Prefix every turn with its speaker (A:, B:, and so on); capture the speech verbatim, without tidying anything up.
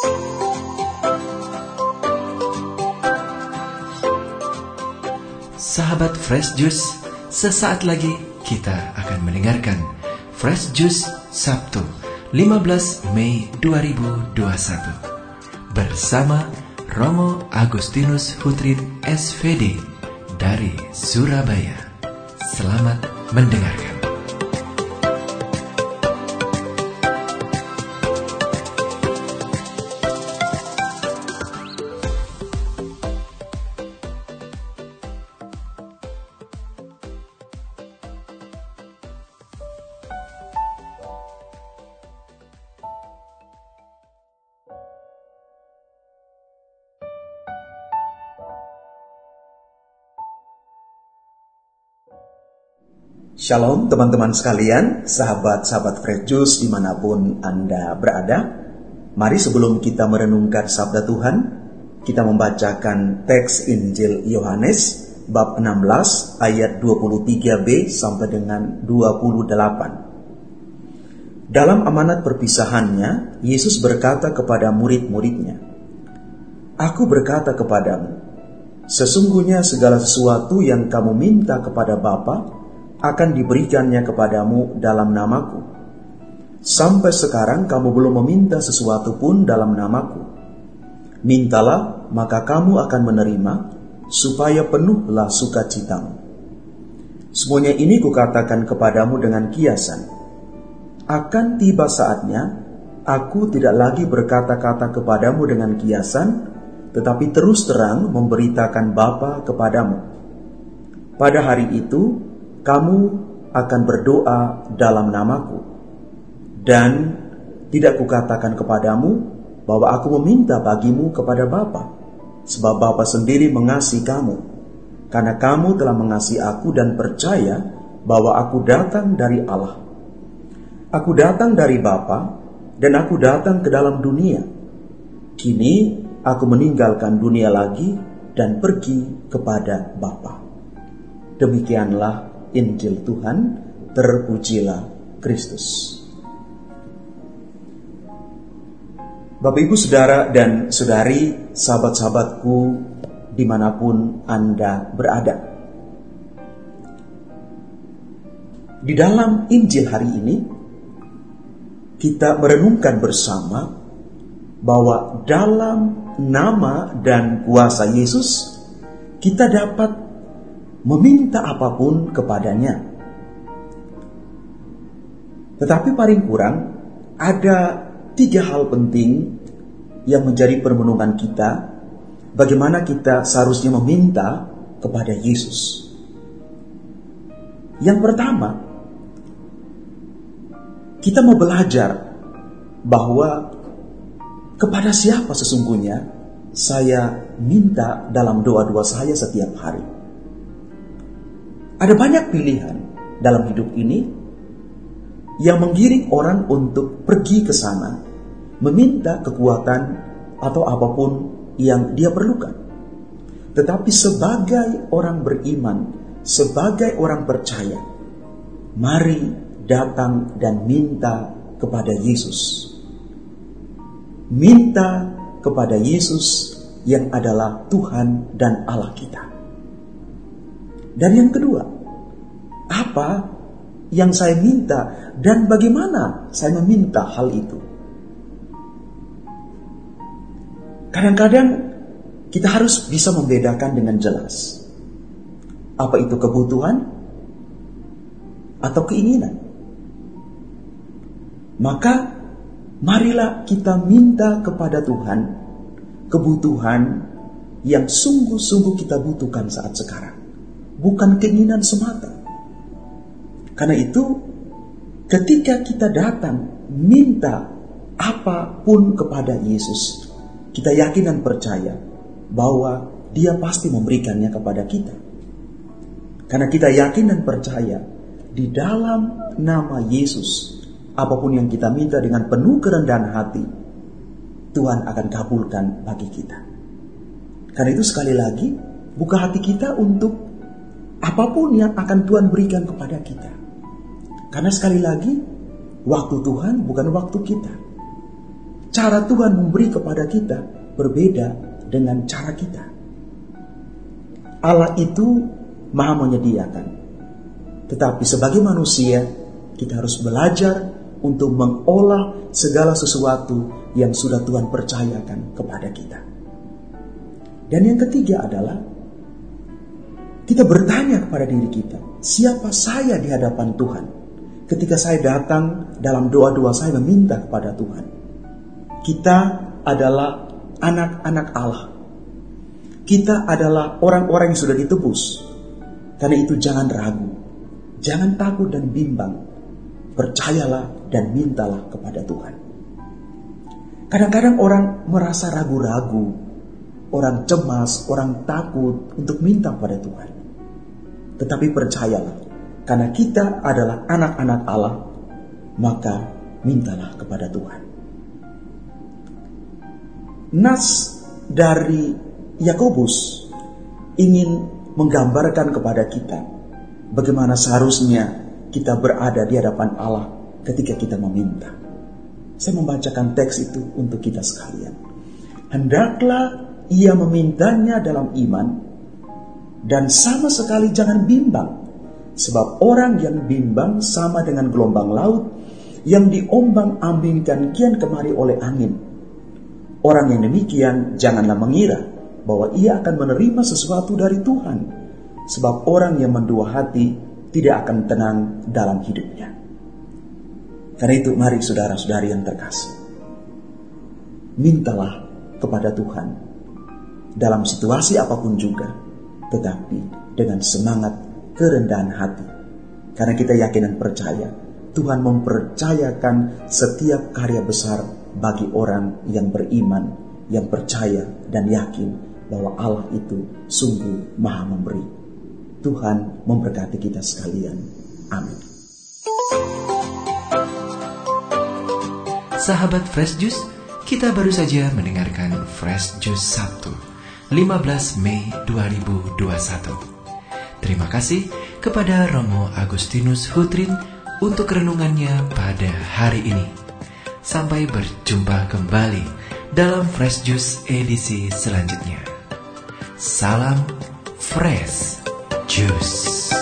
A: Sahabat Fresh Juice, sesaat lagi kita akan mendengarkan Fresh Juice Sabtu lima belas Mei dua ribu dua puluh satu bersama Romo Agustinus Hutrin S V D dari Surabaya. Selamat mendengarkan.
B: Shalom teman-teman sekalian, sahabat-sahabat Fresh Juice dimanapun Anda berada. Mari sebelum kita merenungkan sabda Tuhan, kita membacakan teks Injil Yohanes bab enam belas ayat dua puluh tiga b sampai dengan dua puluh delapan. Dalam amanat perpisahannya, Yesus berkata kepada murid-muridnya, "Aku berkata kepadamu, sesungguhnya segala sesuatu yang kamu minta kepada Bapa akan diberikannya kepadamu dalam namaku. Sampai sekarang kamu belum meminta sesuatu pun dalam namaku. Mintalah, maka kamu akan menerima, supaya penuhlah sukacitamu. Semuanya ini kukatakan kepadamu dengan kiasan. Akan tiba saatnya, aku tidak lagi berkata-kata kepadamu dengan kiasan, tetapi terus terang memberitakan Bapa kepadamu. Pada hari itu, kamu akan berdoa dalam namaku, dan tidak kukatakan kepadamu bahwa aku meminta bagimu kepada Bapa, sebab Bapa sendiri mengasihi kamu, karena kamu telah mengasihi aku dan percaya bahwa aku datang dari Allah. Aku datang dari Bapa, dan aku datang ke dalam dunia. Kini aku meninggalkan dunia lagi dan pergi kepada Bapa." Demikianlah Injil Tuhan, terpujilah Kristus. Bapak, Ibu, Saudara, dan Saudari, sahabat-sahabatku dimanapun Anda berada. Di dalam Injil hari ini, kita merenungkan bersama bahwa dalam nama dan kuasa Yesus, kita dapat meminta apapun kepadanya. Tetapi paling kurang ada tiga hal penting yang menjadi permenungan kita, bagaimana kita seharusnya meminta kepada Yesus. Yang pertama, kita mau belajar bahwa kepada siapa sesungguhnya saya minta dalam doa-doa saya setiap hari. Ada banyak pilihan dalam hidup ini yang menggiring orang untuk pergi ke sana, meminta kekuatan atau apapun yang dia perlukan. Tetapi sebagai orang beriman, sebagai orang percaya, mari datang dan minta kepada Yesus. Minta kepada Yesus yang adalah Tuhan dan Allah kita. Dan yang kedua, apa yang saya minta dan bagaimana saya meminta hal itu? Kadang-kadang kita harus bisa membedakan dengan jelas. Apa itu kebutuhan atau keinginan? Maka marilah kita minta kepada Tuhan kebutuhan yang sungguh-sungguh kita butuhkan saat sekarang. Bukan keinginan semata. Karena itu, ketika kita datang minta apapun kepada Yesus, kita yakin dan percaya bahwa Dia pasti memberikannya kepada kita. Karena kita yakin dan percaya di dalam nama Yesus, apapun yang kita minta dengan penuh kerendahan hati, Tuhan akan kabulkan bagi kita. Karena itu sekali lagi, buka hati kita untuk apapun yang akan Tuhan berikan kepada kita. Karena sekali lagi, waktu Tuhan bukan waktu kita. cara Tuhan memberi kepada kita berbeda dengan cara kita. Allah itu maha menyediakan. Tetapi sebagai manusia, kita harus belajar untuk mengolah segala sesuatu yang sudah Tuhan percayakan kepada kita. Dan yang ketiga adalah kita bertanya kepada diri kita, siapa saya di hadapan Tuhan? Ketika saya datang dalam doa-doa saya meminta kepada Tuhan. Kita adalah anak-anak Allah. Kita adalah orang-orang yang sudah ditebus. Karena itu jangan ragu, jangan takut dan bimbang. Percayalah dan mintalah kepada Tuhan. Kadang-kadang orang merasa ragu-ragu, orang cemas, orang takut untuk minta kepada Tuhan. Tetapi percayalah, karena kita adalah anak-anak Allah, maka mintalah kepada Tuhan. Nas dari Yakobus ingin menggambarkan kepada kita bagaimana seharusnya kita berada di hadapan Allah ketika kita meminta. Saya membacakan teks itu untuk kita sekalian. Hendaklah ia memintanya dalam iman, dan sama sekali jangan bimbang. Sebab orang yang bimbang sama dengan gelombang laut yang diombang-ambingkan kian kemari oleh angin. Orang yang demikian janganlah mengira bahwa ia akan menerima sesuatu dari Tuhan. Sebab orang yang mendua hati tidak akan tenang dalam hidupnya. Karena itu mari saudara-saudari yang terkasih, mintalah kepada Tuhan dalam situasi apapun juga, tetapi dengan semangat kerendahan hati. Karena kita yakin dan percaya Tuhan mempercayakan setiap karya besar bagi orang yang beriman, yang percaya dan yakin bahwa Allah itu sungguh maha memberi. Tuhan memberkati kita sekalian. Amin.
A: Sahabat Fresh Juice, kita baru saja mendengarkan Fresh Juice Sabtu, lima belas Mei dua ribu dua puluh satu. Terima kasih kepada Romo Agustinus Hutrin untuk renungannya pada hari ini. Sampai berjumpa kembali dalam Fresh Juice edisi selanjutnya. Salam Fresh Juice.